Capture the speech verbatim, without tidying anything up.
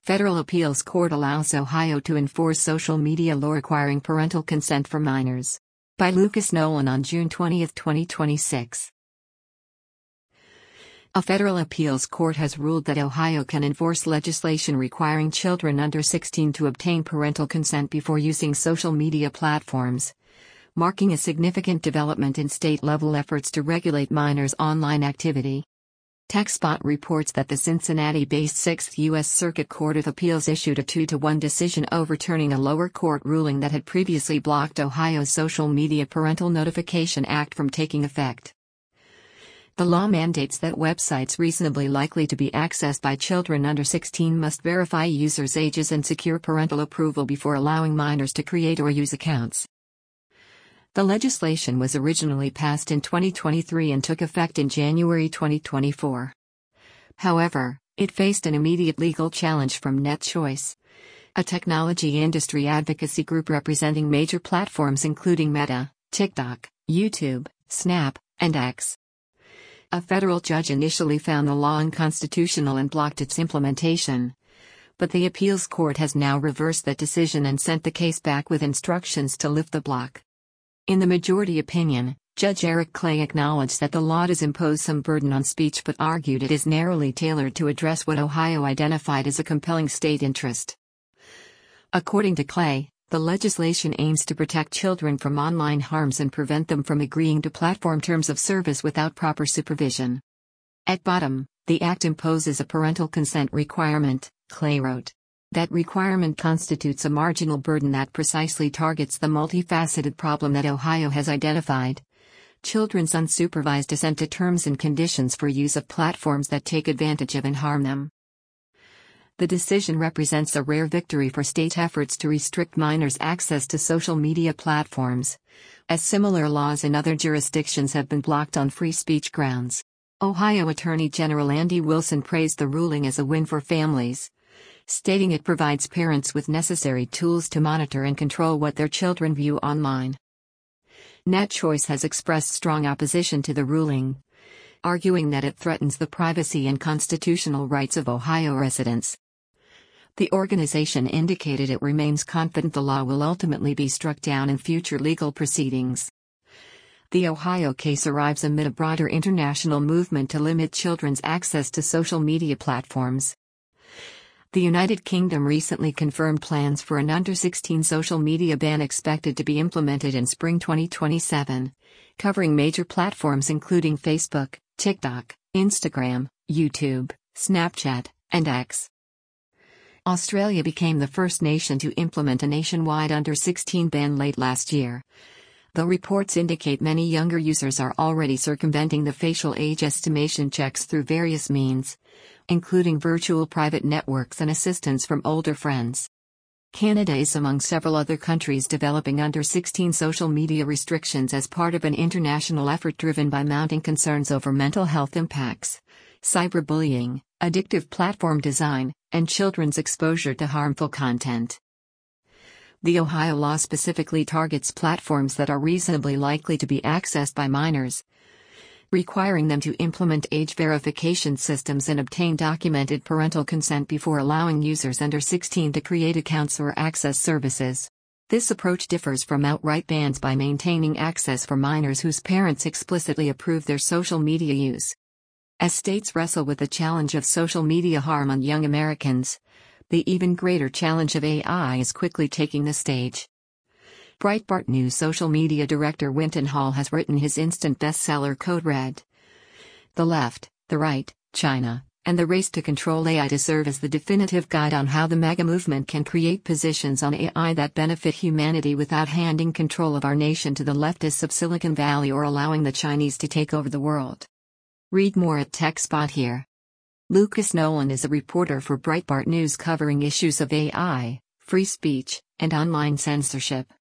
Federal Appeals Court allows Ohio to enforce social media law requiring parental consent for minors. By Lucas Nolan on June twentieth, twenty twenty-six. A federal appeals court has ruled that Ohio can enforce legislation requiring children under sixteen to obtain parental consent before using social media platforms, marking a significant development in state-level efforts to regulate minors' online activity. TechSpot reports that the Cincinnati-based Sixth U S Circuit Court of Appeals issued a two to one decision overturning a lower court ruling that had previously blocked Ohio's Social Media Parental Notification Act from taking effect. The law mandates that websites reasonably likely to be accessed by children under sixteen must verify users' ages and secure parental approval before allowing minors to create or use accounts. The legislation was originally passed in twenty twenty-three and took effect in January twenty twenty-four. However, it faced an immediate legal challenge from NetChoice, a technology industry advocacy group representing major platforms including Meta, TikTok, YouTube, Snap, and X. A federal judge initially found the law unconstitutional and blocked its implementation, but the appeals court has now reversed that decision and sent the case back with instructions to lift the block. In the majority opinion, Judge Eric Clay acknowledged that the law does impose some burden on speech but argued it is narrowly tailored to address what Ohio identified as a compelling state interest. According to Clay, the legislation aims to protect children from online harms and prevent them from agreeing to platform terms of service without proper supervision. At bottom, the act imposes a parental consent requirement, Clay wrote. That requirement constitutes a marginal burden that precisely targets the multifaceted problem that Ohio has identified: children's unsupervised assent to terms and conditions for use of platforms that take advantage of and harm them. The decision represents a rare victory for state efforts to restrict minors' access to social media platforms, as similar laws in other jurisdictions have been blocked on free speech grounds. Ohio Attorney General Andy Wilson praised the ruling as a win for families, stating it provides parents with necessary tools to monitor and control what their children view online. NetChoice has expressed strong opposition to the ruling, arguing that it threatens the privacy and constitutional rights of Ohio residents. The organization indicated it remains confident the law will ultimately be struck down in future legal proceedings. The Ohio case arrives amid a broader international movement to limit children's access to social media platforms. The United Kingdom recently confirmed plans for an under sixteen social media ban expected to be implemented in spring twenty twenty-seven, covering major platforms including Facebook, TikTok, Instagram, YouTube, Snapchat, and X. Australia became the first nation to implement a nationwide under sixteen ban late last year, though reports indicate many younger users are already circumventing the facial age estimation checks through various means, including virtual private networks and assistance from older friends. Canada is among several other countries developing under sixteen social media restrictions as part of an international effort driven by mounting concerns over mental health impacts, cyberbullying, addictive platform design, and children's exposure to harmful content. The Ohio law specifically targets platforms that are reasonably likely to be accessed by minors, requiring them to implement age verification systems and obtain documented parental consent before allowing users under sixteen to create accounts or access services. This approach differs from outright bans by maintaining access for minors whose parents explicitly approve their social media use. As states wrestle with the challenge of social media harm on young Americans, the even greater challenge of A I is quickly taking the stage. Breitbart News social media director Winton Hall has written his instant bestseller Code Red. The left, the right, China, and the race to control A I to serve as the definitive guide on how the MAGA movement can create positions on A I that benefit humanity without handing control of our nation to the leftists of Silicon Valley or allowing the Chinese to take over the world. Read more at TechSpot here. Lucas Nolan is a reporter for Breitbart News covering issues of A I, free speech, and online censorship.